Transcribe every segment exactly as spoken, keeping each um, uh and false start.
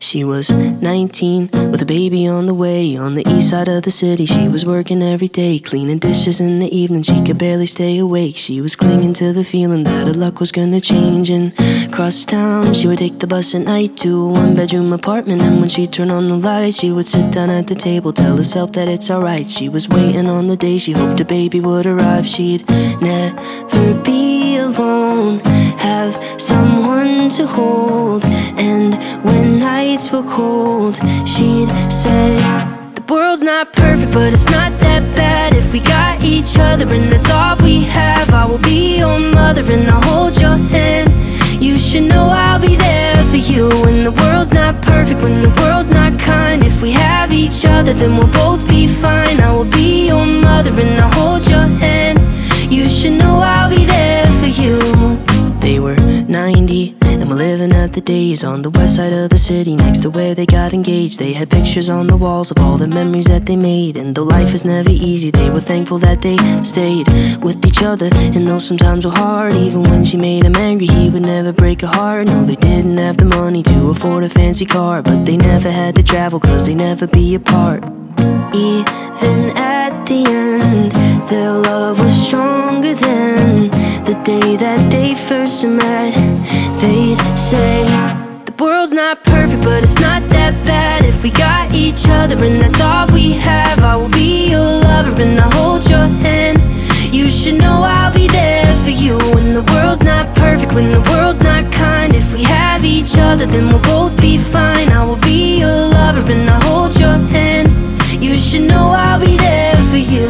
She was nineteen, with a baby on the way. On the east side of the city, she was working every day, cleaning dishes in the evening, she could barely stay awake. She was clinging to the feeling that her luck was gonna change. And across town, she would take the bus at night to a one-bedroom apartment. And when she'd turn on the lights, she would sit down at the table, tell herself that it's alright. She was waiting on the day she hoped a baby would arrive. She'd never be alone, have someone to hold. And when nights were cold, she'd say, the world's not perfect, but it's not that bad if we got each other, and that's all we have. I will be your mother and I'll hold your hand. You should know I'll be there for you when the world's not perfect, when the world's not kind. If we have each other, then we'll both be fine. I will be your mother and I'll hold your hand. You should know I'll be there for you. They were ninety and were living at the days on the west side of the city, next to where they got engaged. They had pictures on the walls of all the memories that they made. And though life is never easy, they were thankful that they stayed with each other. And though sometimes were hard, even when she made him angry, he would never break her heart. No, they didn't have the money to afford a fancy car, but they never had to travel, cause they never be apart. Even at the end, their love was stronger than the day that they first met. They'd say, the world's not perfect, but it's not that bad if we got each other, and that's all we have. I will be your lover and I'll hold your hand. You should know I'll be there for you when the world's not perfect, when the world's not kind. If we have each other, then we'll both be fine. I will be your lover and I'll hold your hand. You should know I'll be there for you.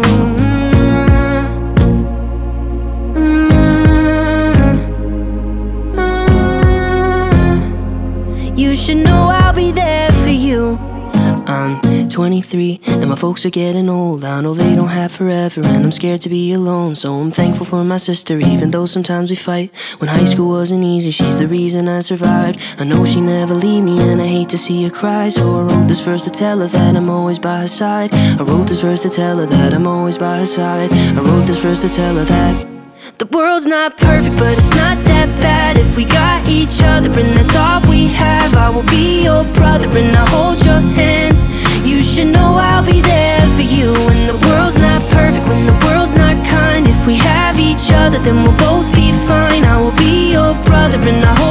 You should know I'll be there for you. I'm twenty-three and my folks are getting old. I know they don't have forever and I'm scared to be alone. So I'm thankful for my sister, even though sometimes we fight. When high school wasn't easy, she's the reason I survived. I know she never leave me and I hate to see her cry. So I wrote this verse to tell her that I'm always by her side. I wrote this verse to tell her that I'm always by her side. I wrote this verse to tell her that the world's not perfect, but it's not that bad if we got each other, and that's all we have. I will be your brother and I'll hold your hand. You should know I'll be there for you when the world's not perfect, when the world's not kind. If we have each other, then we'll both be fine. I will be your brother and I'll